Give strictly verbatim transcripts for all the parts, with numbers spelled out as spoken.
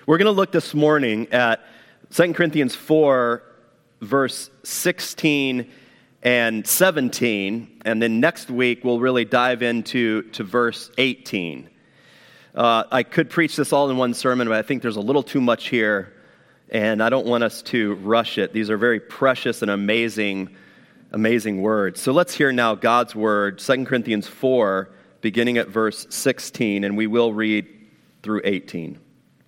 We're going to look this morning at Second Corinthians four, verse sixteen and seventeen, and then next week we'll really dive into to verse eighteen. Uh, I could preach this all in one sermon, but I think there's a little too much here, and I don't want us to rush it. These are very precious and amazing, amazing words. So let's hear now God's word, Second Corinthians four, beginning at verse sixteen, and we will read through eighteen.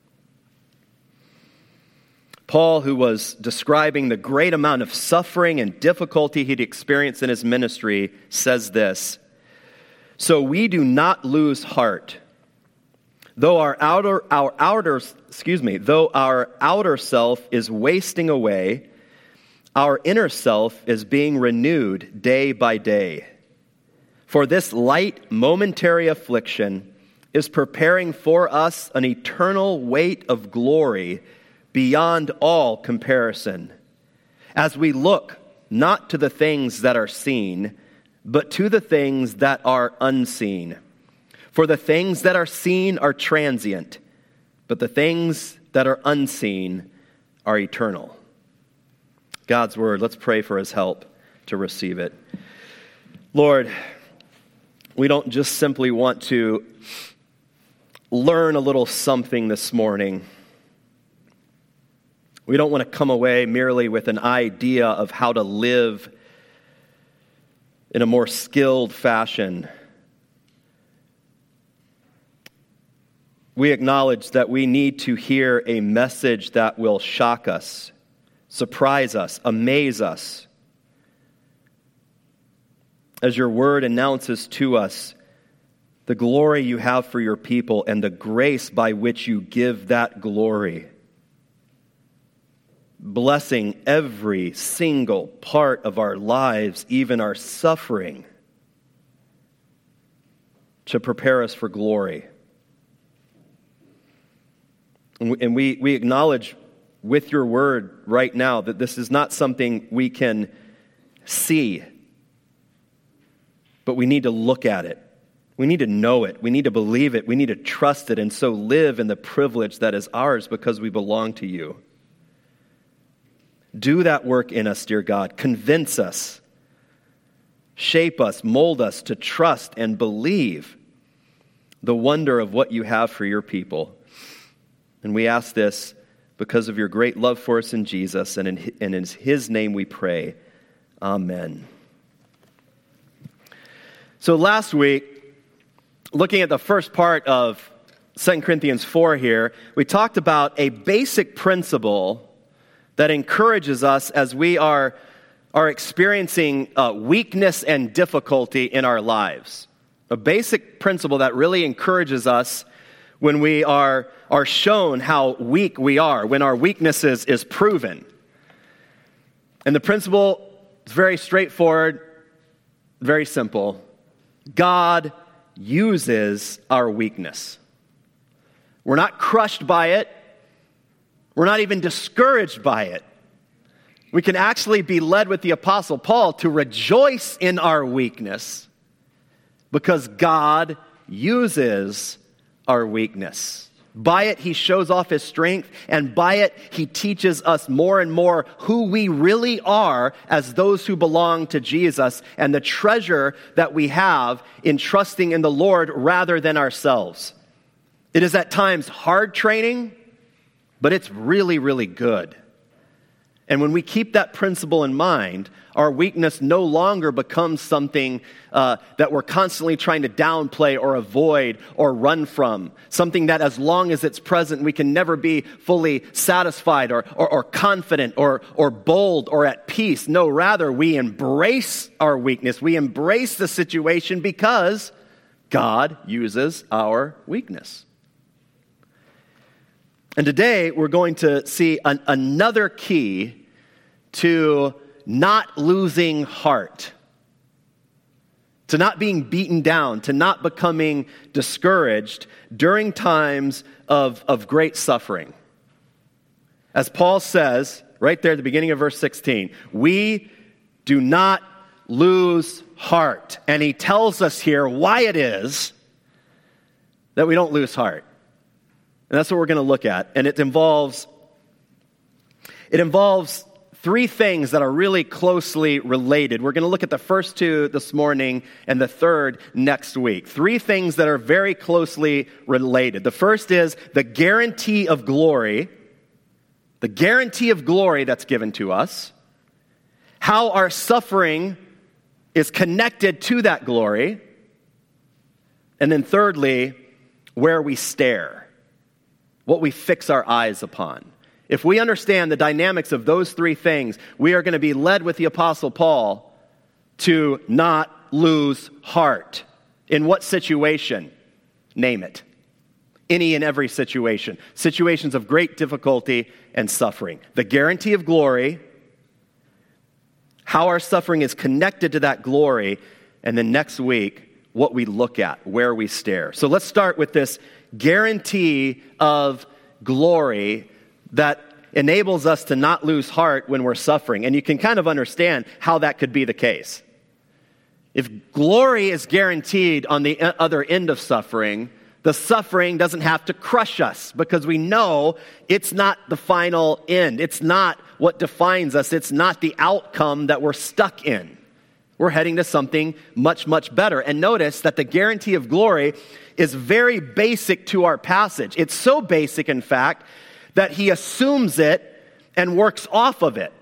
Paul, who was describing the great amount of suffering and difficulty he'd experienced in his ministry, says this: "So we do not lose heart. Though our outer, our outer, excuse me, though our outer self is wasting away, our inner self is being renewed day by day. For this light, momentary affliction is preparing for us an eternal weight of glory beyond all comparison, as we look not to the things that are seen, but to the things that are unseen. For the things that are seen are transient, but the things that are unseen are eternal." God's word, let's pray for his help to receive it. Lord, we don't just simply want to learn a little something this morning. We don't want to come away merely with an idea of how to live in a more skilled fashion. We acknowledge that we need to hear a message that will shock us, surprise us, amaze us. As your word announces to us the glory you have for your people and the grace by which you give that glory, blessing every single part of our lives, even our suffering, to prepare us for glory. And we, we acknowledge with your word right now that this is not something we can see, but we need to look at it. We need to know it. We need to believe it. We need to trust it, and so live in the privilege that is ours because we belong to you. Do that work in us, dear God. Convince us, shape us, mold us to trust and believe the wonder of what you have for your people. And we ask this because of your great love for us in Jesus, and in, and in his name we pray. Amen. So last week, looking at the first part of Second Corinthians four here, we talked about a basic principle that encourages us as we are, are experiencing uh, weakness and difficulty in our lives. A basic principle that really encourages us when we are, are shown how weak we are, when our weaknesses is proven. And the principle is very straightforward, very simple. God uses our weakness. We're not crushed by it. We're not even discouraged by it. We can actually be led with the Apostle Paul to rejoice in our weakness because God uses our weakness. By it, he shows off his strength, and by it, he teaches us more and more who we really are as those who belong to Jesus and the treasure that we have in trusting in the Lord rather than ourselves. It is at times hard training, but it's really, really good. And when we keep that principle in mind, our weakness no longer becomes something uh, that we're constantly trying to downplay or avoid or run from. Something that as long as it's present, we can never be fully satisfied or, or, or confident or, or bold or at peace. No, rather, we embrace our weakness. We embrace the situation because God uses our weakness. And today, we're going to see an, another key to not losing heart, to not being beaten down, to not becoming discouraged during times of, of great suffering. As Paul says, right there at the beginning of verse sixteen, we do not lose heart. And he tells us here why it is that we don't lose heart. And that's what we're going to look at. And it involves, it involves three things that are really closely related. We're going to look at the first two this morning and the third next week. Three things that are very closely related. The first is the guarantee of glory, the guarantee of glory that's given to us, how our suffering is connected to that glory, and then thirdly, where we stare, what we fix our eyes upon. If we understand the dynamics of those three things, we are going to be led with the Apostle Paul to not lose heart. In what situation? Name it. Any and every situation. Situations of great difficulty and suffering. The guarantee of glory, how our suffering is connected to that glory, and then next week, what we look at, where we stare. So let's start with this guarantee of glory that enables us to not lose heart when we're suffering. And you can kind of understand how that could be the case. If glory is guaranteed on the other end of suffering, the suffering doesn't have to crush us because we know it's not the final end. It's not what defines us. It's not the outcome that we're stuck in. We're heading to something much, much better. And notice that the guarantee of glory is very basic to our passage. It's so basic, in fact, that he assumes it and works off of it.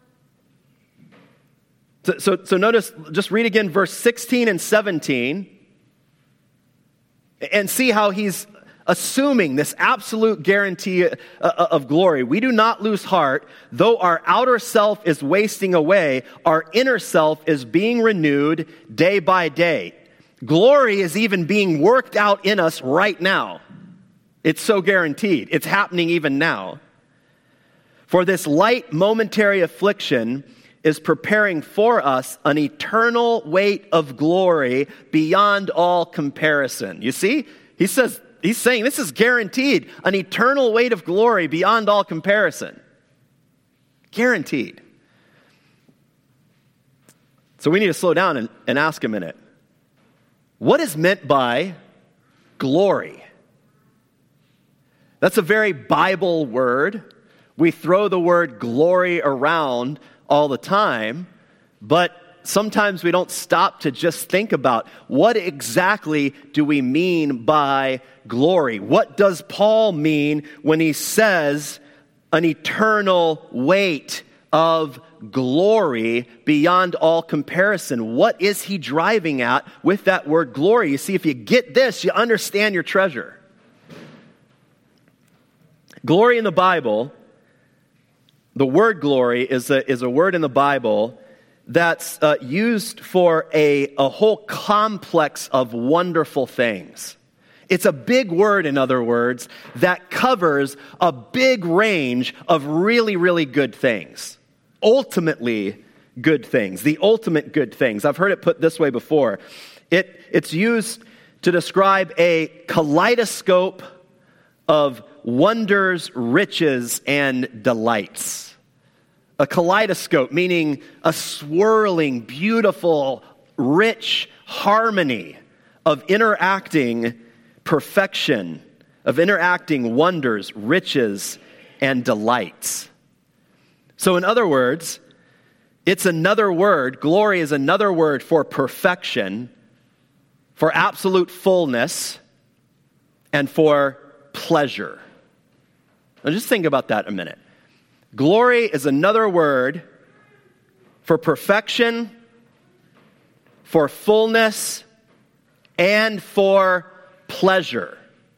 So, so, so notice, just read again verse sixteen and seventeen and see how he's assuming this absolute guarantee of glory. We do not lose heart, though our outer self is wasting away, our inner self is being renewed day by day. Glory is even being worked out in us right now. It's so guaranteed. It's happening even now. For this light momentary affliction is preparing for us an eternal weight of glory beyond all comparison. You see? He says, he's saying this is guaranteed. An eternal weight of glory beyond all comparison. Guaranteed. So we need to slow down and, and ask a minute. What is meant by glory? That's a very Bible word. We throw the word glory around all the time, but sometimes we don't stop to just think about what exactly do we mean by glory? What does Paul mean when he says an eternal weight of glory beyond all comparison? What is he driving at with that word glory? You see, if you get this, you understand your treasure. Glory in the Bible, the word glory is a, is a word in the Bible that's uh, used for a, a whole complex of wonderful things. It's a big word, in other words, that covers a big range of really, really good things. Ultimately good things. The ultimate good things. I've heard it put this way before. It, it's used to describe a kaleidoscope of wonders, riches, and delights. A kaleidoscope, meaning a swirling, beautiful, rich harmony of interacting perfection, of interacting wonders, riches, and delights. So in other words, it's another word, glory is another word for perfection, for absolute fullness, and for pleasure. Now just think about that a minute. Glory is another word for perfection, for fullness, and for pleasure.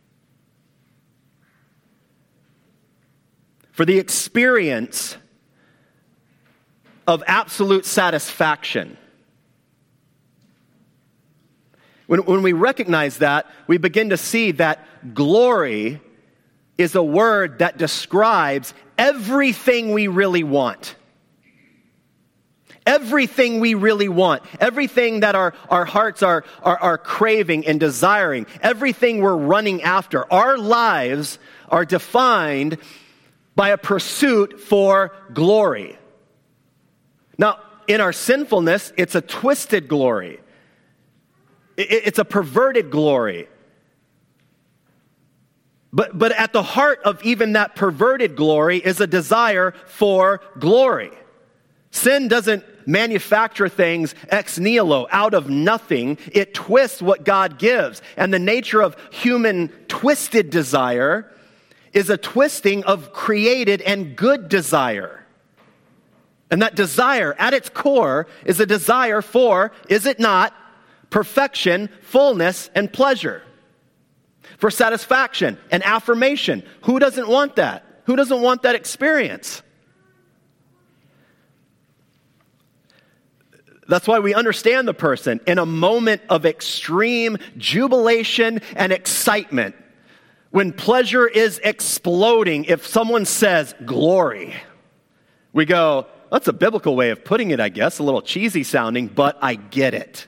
For the experience of absolute satisfaction. When, when we recognize that, we begin to see that glory is a word that describes everything we really want. Everything we really want. Everything that our, our hearts are, are, are craving and desiring. Everything we're running after. Our lives are defined by a pursuit for glory. Now, in our sinfulness, it's a twisted glory. It, it's a perverted glory. But, but at the heart of even that perverted glory is a desire for glory. Sin doesn't manufacture things ex nihilo, out of nothing. It twists what God gives. And the nature of human twisted desire is a twisting of created and good desire. And that desire, at its core, is a desire for, is it not, perfection, fullness, and pleasure. For satisfaction and affirmation. Who doesn't want that? Who doesn't want that experience? That's why we understand the person in a moment of extreme jubilation and excitement. When pleasure is exploding, if someone says glory, we go, that's a biblical way of putting it, I guess, a little cheesy sounding, but I get it.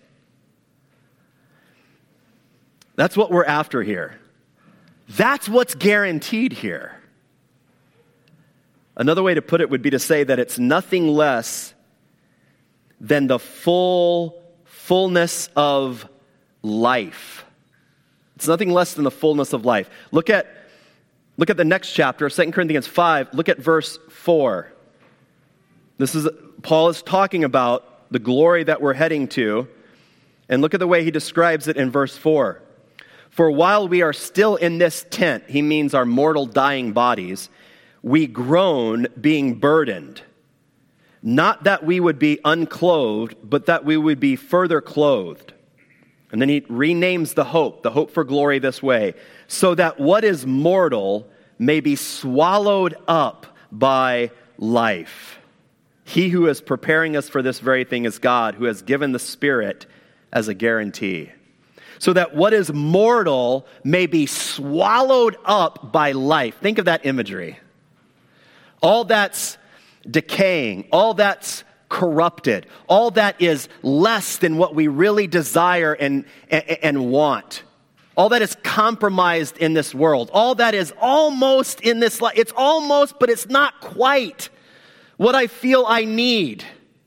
That's what we're after here. That's what's guaranteed here. Another way to put it would be to say that it's nothing less than the full fullness of life. It's nothing less than the fullness of life. Look at, look at the next chapter, Second Corinthians five. Look at verse four. This is, Paul is talking about the glory that we're heading to. And look at the way he describes it in verse four. For while we are still in this tent, he means our mortal dying bodies, we groan being burdened. Not that we would be unclothed, but that we would be further clothed. And then he renames the hope, the hope for glory this way, so that what is mortal may be swallowed up by life. He who is preparing us for this very thing is God, who has given the Spirit as a guarantee. So that what is mortal may be swallowed up by life. Think of that imagery. All that's decaying, all that's corrupted, all that is less than what we really desire and, and, and want, all that is compromised in this world, all that is almost in this life, it's almost, but it's not quite what I feel I need.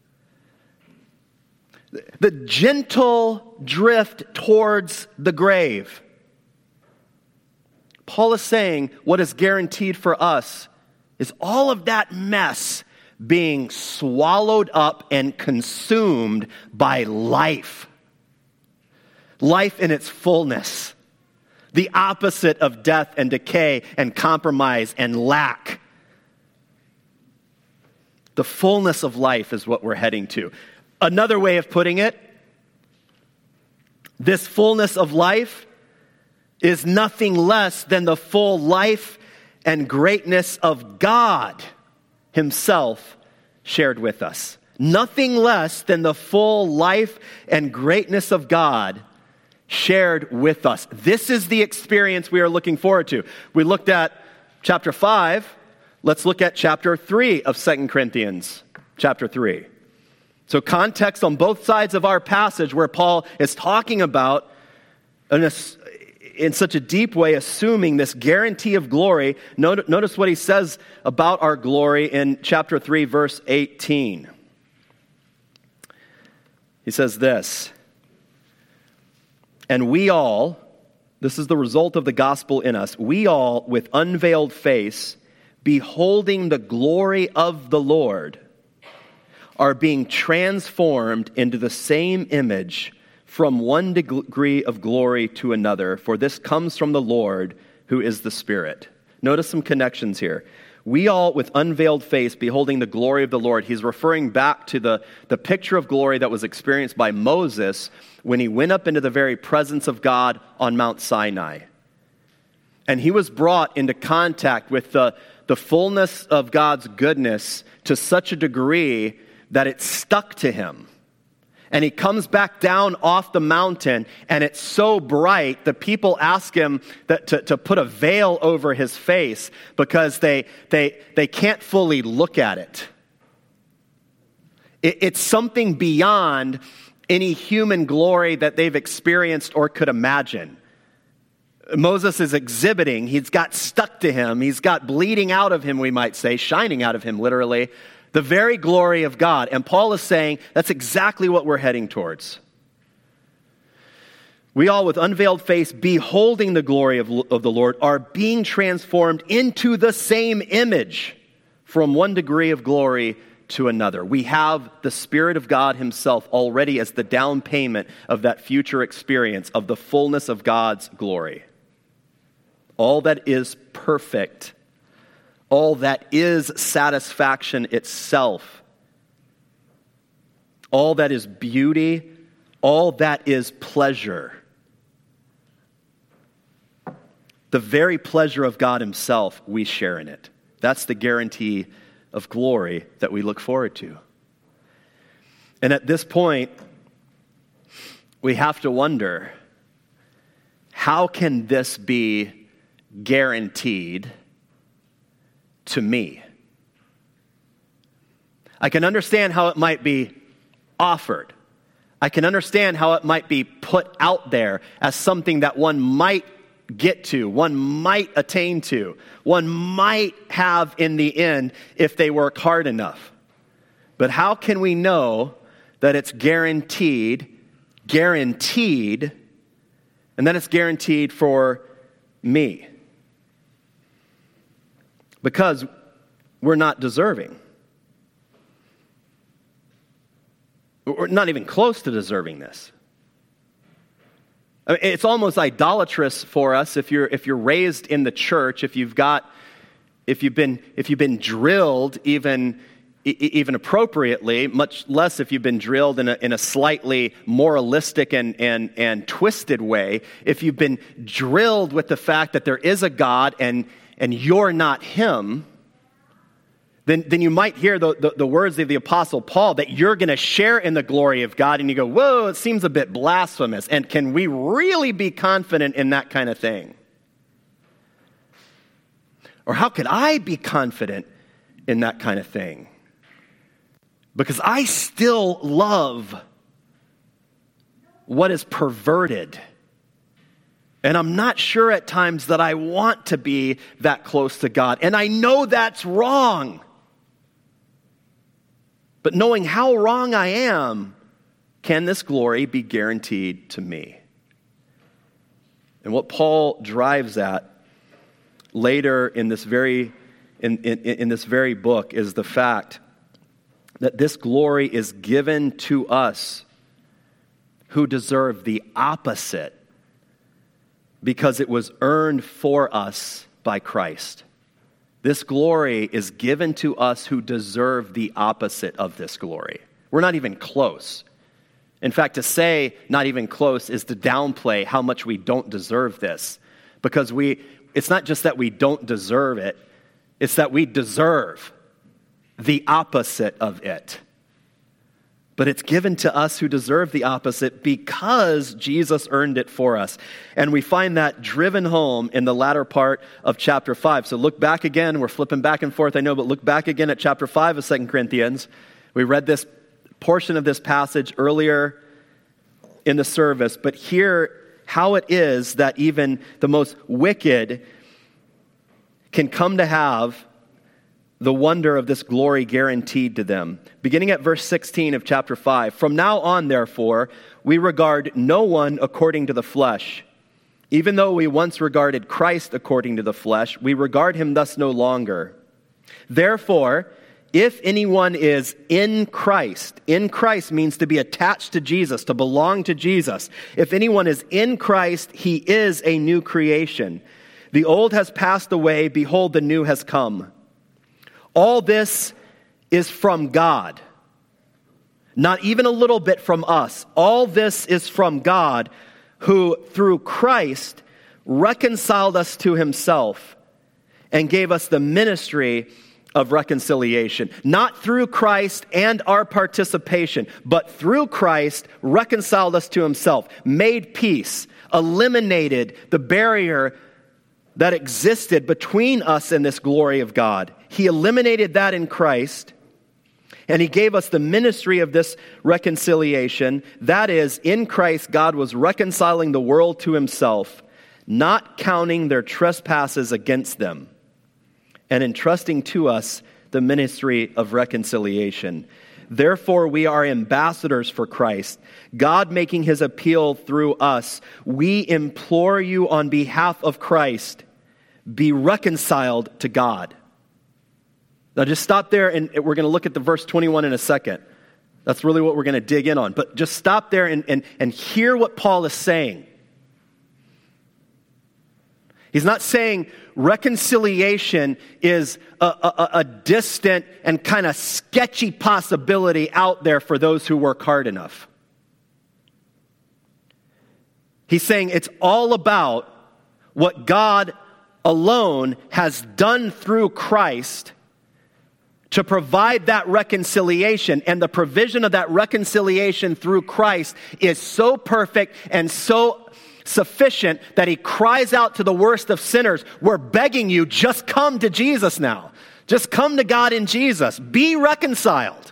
The gentle drift towards the grave. Paul is saying what is guaranteed for us is all of that mess being swallowed up and consumed by life. Life in its fullness. The opposite of death and decay and compromise and lack. The fullness of life is what we're heading to. Another way of putting it, this fullness of life is nothing less than the full life and greatness of God Himself shared with us. Nothing less than the full life and greatness of God shared with us. This is the experience we are looking forward to. We looked at chapter five. Let's look at chapter three of Second Corinthians, chapter three. So context on both sides of our passage where Paul is talking about, in, a, in such a deep way, assuming this guarantee of glory. Notice what he says about our glory in chapter three, verse eighteen. He says this, and we all, this is the result of the gospel in us, we all with unveiled face, beholding the glory of the Lord, are being transformed into the same image from one degree of glory to another, for this comes from the Lord, who is the Spirit. Notice some connections here. We all, with unveiled face, beholding the glory of the Lord. He's referring back to the, the picture of glory that was experienced by Moses when he went up into the very presence of God on Mount Sinai. And he was brought into contact with the, the fullness of God's goodness to such a degree that it stuck to him. And he comes back down off the mountain, and it's so bright, the people ask him that to, to put a veil over his face because they, they, they can't fully look at it. it. It's something beyond any human glory that they've experienced or could imagine. Moses is exhibiting, he's got stuck to him, he's got bleeding out of him, we might say, shining out of him literally, the very glory of God. And Paul is saying that's exactly what we're heading towards. we all with unveiled face, beholding the glory of, of the Lord, are being transformed into the same image from one degree of glory to another. We have the Spirit of God himself already as the down payment of that future experience of the fullness of God's glory. All that is perfect, all that is satisfaction itself, all that is beauty, all that is pleasure. The very pleasure of God himself, we share in it. That's the guarantee of glory that we look forward to. And at this point, we have to wonder, how can this be guaranteed to me? I can understand how it might be offered. I can understand how it might be put out there as something that one might get to, one might attain to, one might have in the end if they work hard enough. But how can we know that it's guaranteed, guaranteed, and that it's guaranteed for me? Because we're not deserving. We're not even close to deserving this. I mean, it's almost idolatrous for us if you're if you're raised in the church, if you've got if you've been if you've been drilled even even appropriately, much less if you've been drilled in a in a slightly moralistic and and and twisted way. If you've been drilled with the fact that there is a God and and you're not him, Then, then you might hear the, the, the words of the Apostle Paul that you're going to share in the glory of God, and you go, whoa, it seems a bit blasphemous. And can we really be confident in that kind of thing? Or how could I be confident in that kind of thing? Because I still love what is perverted. And I'm not sure at times that I want to be that close to God. And I know that's wrong. But knowing how wrong I am, can this glory be guaranteed to me? And what Paul drives at later in this very in, in, in this very book is the fact that this glory is given to us who deserve the opposite because it was earned for us by Christ. This glory is given to us who deserve the opposite of this glory. We're not even close. In fact, to say not even close is to downplay how much we don't deserve this. Because we, it's not just that we don't deserve it, it's that we deserve the opposite of it. But it's given to us who deserve the opposite because Jesus earned it for us. And we find that driven home in the latter part of chapter five. So look back again. We're flipping back and forth, I know, but look back again at chapter five of Second Corinthians. We read this portion of this passage earlier in the service. But hear how it is that even the most wicked can come to have the wonder of this glory guaranteed to them. Beginning at verse sixteen of chapter five. From now on, therefore, we regard no one according to the flesh. Even though we once regarded Christ according to the flesh, we regard him thus no longer. Therefore, if anyone is in Christ, in Christ means to be attached to Jesus, to belong to Jesus. If anyone is in Christ, he is a new creation. The old has passed away, behold, the new has come. All this is from God, not even a little bit from us. All this is from God, who through Christ reconciled us to himself and gave us the ministry of reconciliation. Not through Christ and our participation, but through Christ reconciled us to himself, made peace, eliminated the barrier that existed between us and this glory of God. He eliminated that in Christ, and he gave us the ministry of this reconciliation. That is, in Christ, God was reconciling the world to himself, not counting their trespasses against them, and entrusting to us the ministry of reconciliation. Therefore, we are ambassadors for Christ, God making his appeal through us. We implore you on behalf of Christ, be reconciled to God. Now just stop there, and we're going to look at the verse twenty-one in a second. That's really what we're going to dig in on. But just stop there and, and, and hear what Paul is saying. He's not saying reconciliation is a, a, a distant and kind of sketchy possibility out there for those who work hard enough. He's saying it's all about what God alone has done through Christ to provide that reconciliation. And the provision of that reconciliation through Christ is so perfect and so sufficient that he cries out to the worst of sinners, we're begging you, just come to Jesus now. Just come to God in Jesus. Be reconciled.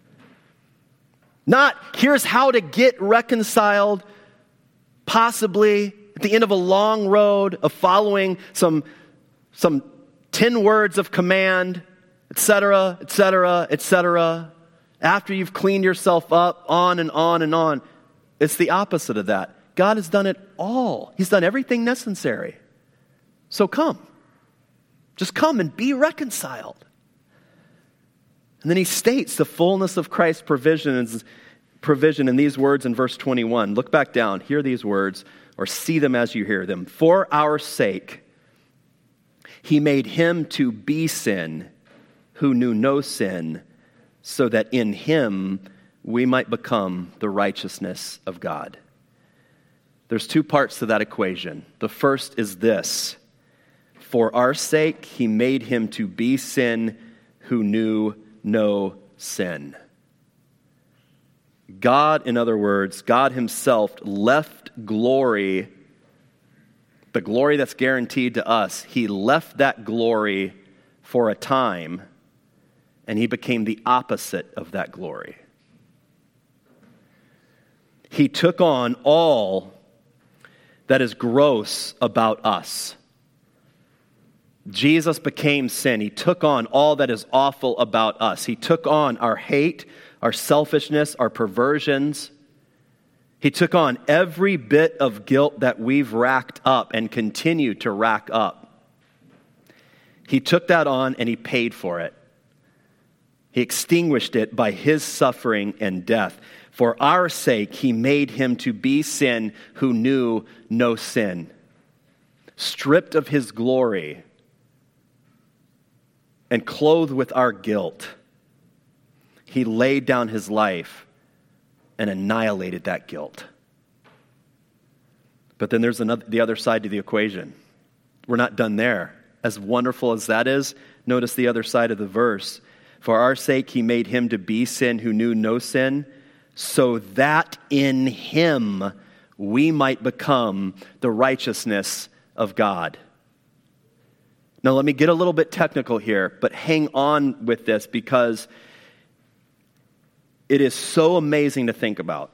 Not, here's how to get reconciled, possibly at the end of a long road of following some, some ten words of command, et cetera, et cetera, et cetera. After you've cleaned yourself up, on and on and on. It's the opposite of that. God has done it all. He's done everything necessary. So come. Just come and be reconciled. And then he states the fullness of Christ's provision, provision in these words in verse twenty-one. Look back down. Hear these words, or see them as you hear them. For our sake, he made him to be sin who knew no sin, so that in him we might become the righteousness of God. There's two parts to that equation. The first is this: for our sake, he made him to be sin who knew no sin. God, in other words, God himself left glory, the glory that's guaranteed to us. He left that glory for a time, and he became the opposite of that glory. He took on all that is gross about us. Jesus became sin. He took on all that is awful about us. He took on our hate, our selfishness, our perversions. He took on every bit of guilt that we've racked up and continue to rack up. He took that on and he paid for it. He extinguished it by his suffering and death. For our sake, he made him to be sin who knew no sin. Stripped of his glory and clothed with our guilt, he laid down his life and annihilated that guilt. But then there's another, the other side to the equation. We're not done there. As wonderful as that is, notice the other side of the verse. For our sake, he made him to be sin who knew no sin, so that in him we might become the righteousness of God. Now let me get a little bit technical here, but hang on with this because it is so amazing to think about.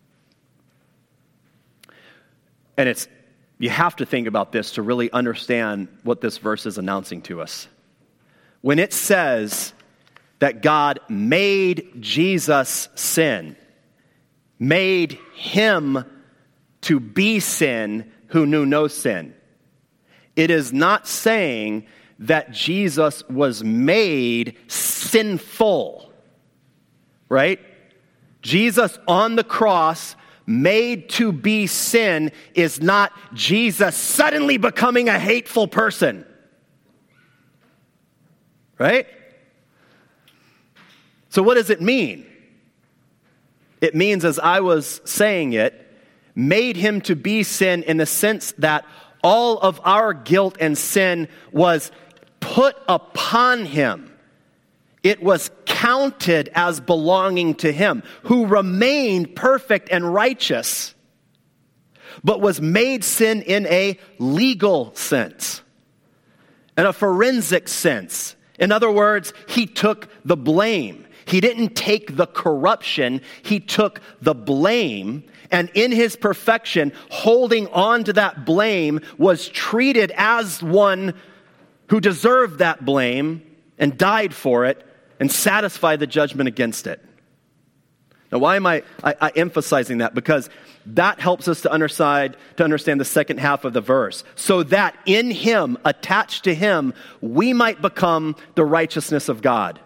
And it's you have to think about this to really understand what this verse is announcing to us. When it says that God made Jesus sin, made him to be sin who knew no sin, it is not saying that Jesus was made sinful, right? Jesus on the cross, made to be sin, is not Jesus suddenly becoming a hateful person, right? So what does it mean? It means, as I was saying it, made him to be sin in the sense that all of our guilt and sin was put upon him. It was counted as belonging to him, who remained perfect and righteous, but was made sin in a legal sense, in a forensic sense. In other words, he took the blame. He didn't take the corruption, he took the blame, and in his perfection, holding on to that blame, was treated as one who deserved that blame and died for it and satisfied the judgment against it. Now, why am I, I, I emphasizing that? Because that helps us to understand, to understand the second half of the verse. So that in him, attached to him, we might become the righteousness of God.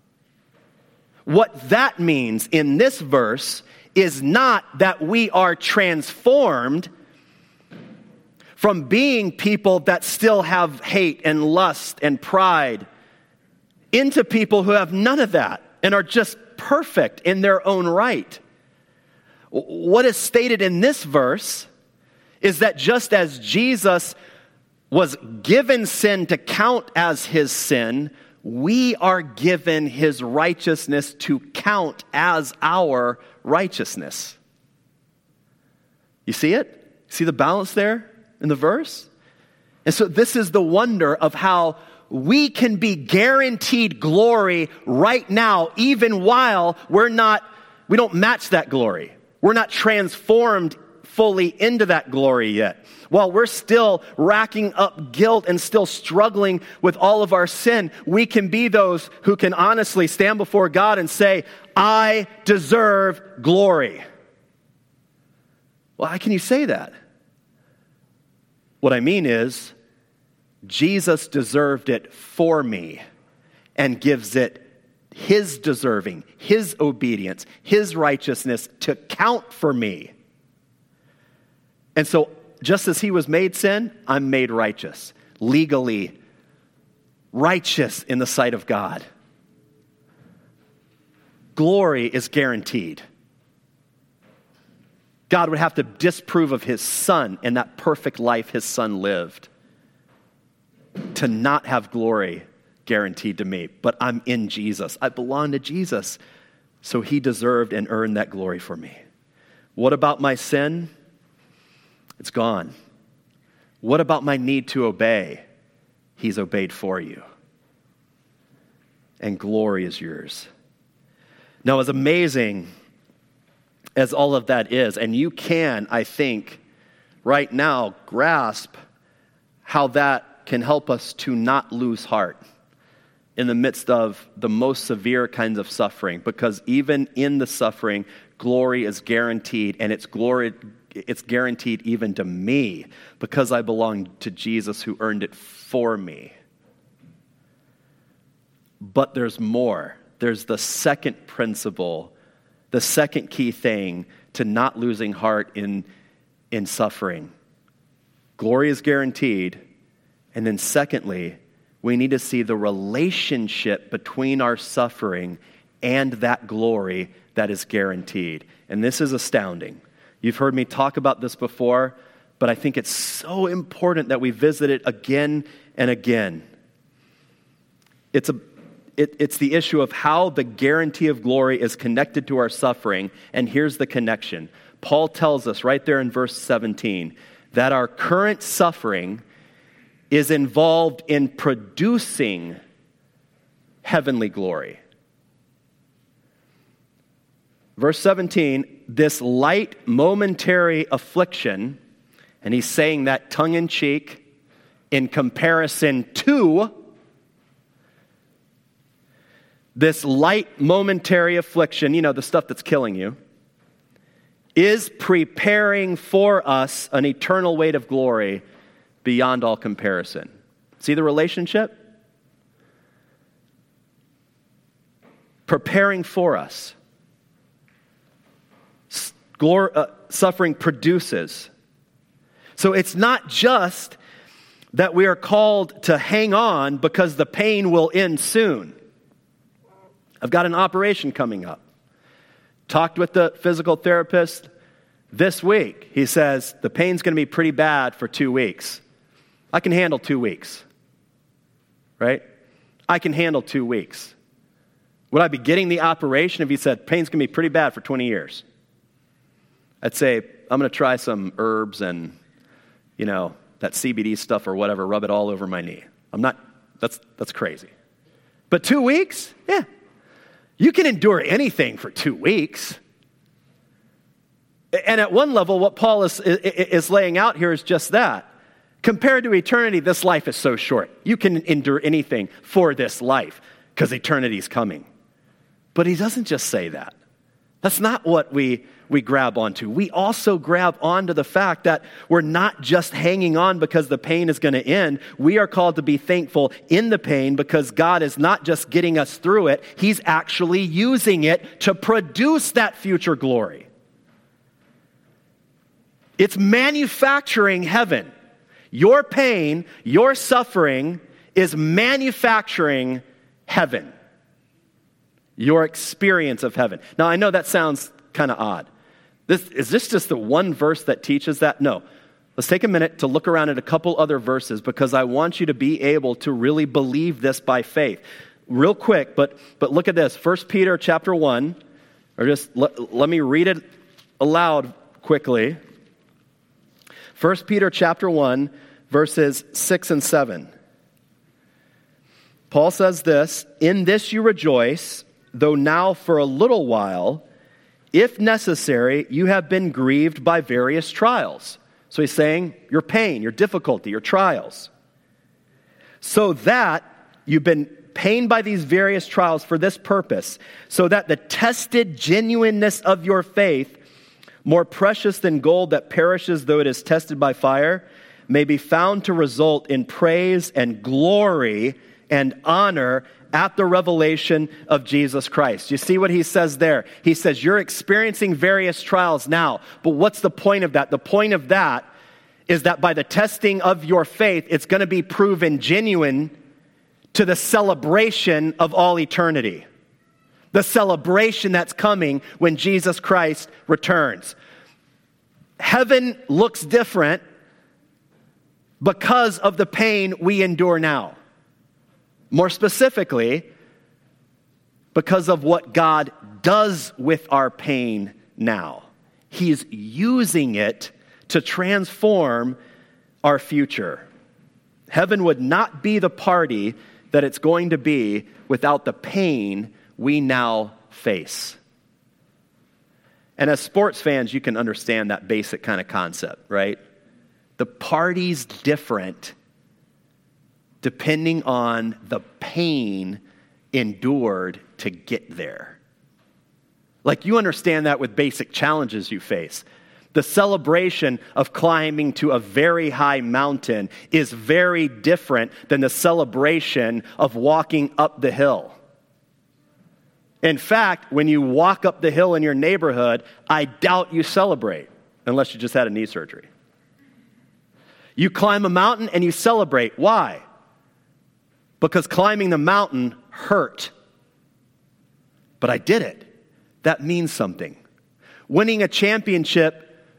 What that means in this verse is not that we are transformed from being people that still have hate and lust and pride into people who have none of that and are just perfect in their own right. What is stated in this verse is that just as Jesus was given sin to count as his sin, we are given his righteousness to count as our righteousness. You see it? See the balance there in the verse? And so this is the wonder of how we can be guaranteed glory right now, even while we're not, we don't match that glory. We're not transformed fully into that glory yet. While we're still racking up guilt and still struggling with all of our sin, we can be those who can honestly stand before God and say, I deserve glory. Well, how can you say that? What I mean is, Jesus deserved it for me and gives it his deserving, his obedience, his righteousness to count for me. And so, just as he was made sin, I'm made righteous, legally righteous in the sight of God. Glory is guaranteed. God would have to disprove of his son and that perfect life his son lived to not have glory guaranteed to me. But I'm in Jesus. I belong to Jesus. So he deserved and earned that glory for me. What about my sin? It's gone. What about my need to obey? He's obeyed for you. And glory is yours. Now, as amazing as all of that is, and you can, I think, right now grasp how that can help us to not lose heart in the midst of the most severe kinds of suffering, because even in the suffering, glory is guaranteed, and it's glory, it's guaranteed even to me because I belong to Jesus who earned it for me. But there's more. There's the second principle, the second key thing to not losing heart in, in suffering. Glory is guaranteed. And then secondly, we need to see the relationship between our suffering and that glory that is guaranteed. And this is astounding. You've heard me talk about this before, but I think it's so important that we visit it again and again. It's a It, it's the issue of how the guarantee of glory is connected to our suffering. And here's the connection. Paul tells us right there in verse seventeen that our current suffering is involved in producing heavenly glory. Verse seventeen, this light momentary affliction, and he's saying that tongue-in-cheek in comparison to this light momentary affliction, you know, the stuff that's killing you, is preparing for us an eternal weight of glory beyond all comparison. See the relationship? Preparing for us. Glor- uh, suffering produces. So it's not just that we are called to hang on because the pain will end soon. I've got an operation coming up. Talked with the physical therapist this week. He says, the pain's going to be pretty bad for two weeks. I can handle two weeks. Right? I can handle two weeks. Would I be getting the operation if he said, pain's going to be pretty bad for twenty years? I'd say, I'm going to try some herbs and, you know, that C B D stuff or whatever, rub it all over my knee. I'm not, that's that's crazy. But two weeks? Yeah. You can endure anything for two weeks. And at one level, what Paul is, is laying out here is just that. Compared to eternity, this life is so short. You can endure anything for this life because eternity is coming. But he doesn't just say that. That's not what we, we grab onto. We also grab onto the fact that we're not just hanging on because the pain is going to end. We are called to be thankful in the pain because God is not just getting us through it. He's actually using it to produce that future glory. It's manufacturing heaven. Your pain, your suffering is manufacturing heaven. Your experience of heaven. Now, I know that sounds kind of odd. This, is this just the one verse that teaches that? No. Let's take a minute to look around at a couple other verses because I want you to be able to really believe this by faith. Real quick, but but look at this. First Peter chapter one, or just let, let me read it aloud quickly. First Peter chapter one, verses six and seven. Paul says this, "In this you rejoice, though now for a little while, if necessary, you have been grieved by various trials." So he's saying your pain, your difficulty, your trials. So that you've been pained by these various trials for this purpose, so that the tested genuineness of your faith, more precious than gold that perishes though it is tested by fire, may be found to result in praise and glory and honor at the revelation of Jesus Christ. You see what he says there? He says, you're experiencing various trials now, but what's the point of that? The point of that is that by the testing of your faith, it's going to be proven genuine to the celebration of all eternity. The celebration that's coming when Jesus Christ returns. Heaven looks different because of the pain we endure now. More specifically, because of what God does with our pain now. He's using it to transform our future. Heaven would not be the party that it's going to be without the pain we now face. And as sports fans, you can understand that basic kind of concept, right? The party's different depending on the pain endured to get there. Like you understand that with basic challenges you face. The celebration of climbing to a very high mountain is very different than the celebration of walking up the hill. In fact, when you walk up the hill in your neighborhood, I doubt you celebrate, unless you just had a knee surgery. You climb a mountain and you celebrate. Why? Because climbing the mountain hurt. But I did it. That means something. Winning a championship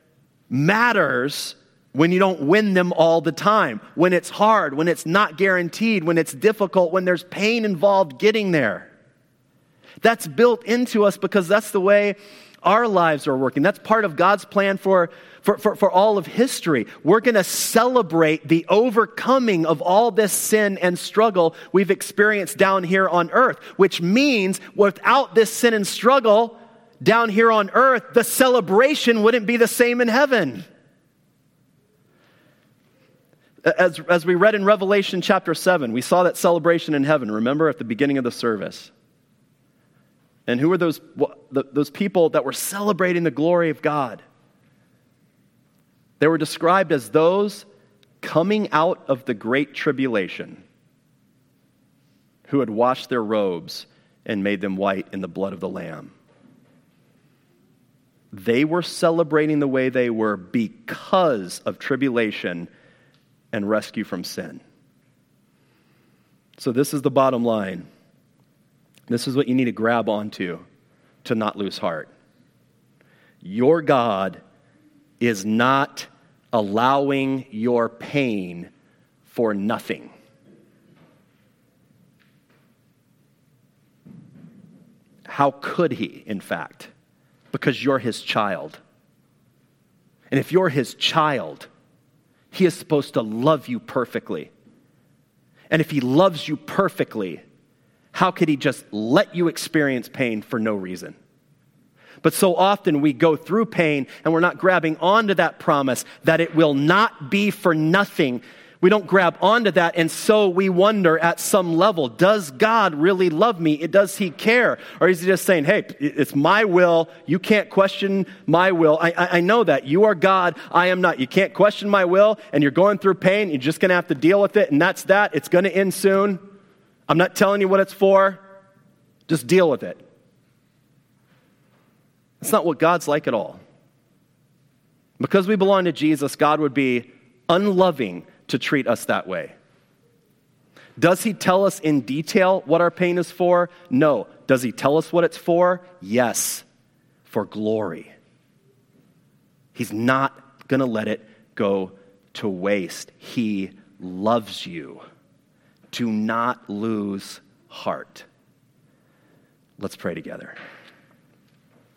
matters when you don't win them all the time. When it's hard, when it's not guaranteed, when it's difficult, when there's pain involved getting there. That's built into us because that's the way our lives are working. That's part of God's plan for, for, for, for all of history. We're going to celebrate the overcoming of all this sin and struggle we've experienced down here on earth, which means without this sin and struggle down here on earth, the celebration wouldn't be the same in heaven. As, as we read in Revelation chapter seven, we saw that celebration in heaven, remember, at the beginning of the service. And who were those, those people that were celebrating the glory of God? They were described as those coming out of the great tribulation who had washed their robes and made them white in the blood of the Lamb. They were celebrating the way they were because of tribulation and rescue from sin. So this is the bottom line. This is what you need to grab onto to not lose heart. Your God is not allowing your pain for nothing. How could he, in fact? Because you're his child. And if you're his child, he is supposed to love you perfectly. And if he loves you perfectly, how could he just let you experience pain for no reason? But so often we go through pain and we're not grabbing onto that promise that it will not be for nothing. We don't grab onto that, and so we wonder at some level, does God really love me? Does he care? Or is he just saying, hey, it's my will. You can't question my will. I, I, I know that. You are God. I am not. You can't question my will, and you're going through pain. You're just going to have to deal with it, and that's that. It's going to end soon. I'm not telling you what it's for. Just deal with it. That's not what God's like at all. Because we belong to Jesus, God would be unloving to treat us that way. Does he tell us in detail what our pain is for? No. Does he tell us what it's for? Yes. For glory. He's not going to let it go to waste. He loves you. Do not lose heart. Let's pray together.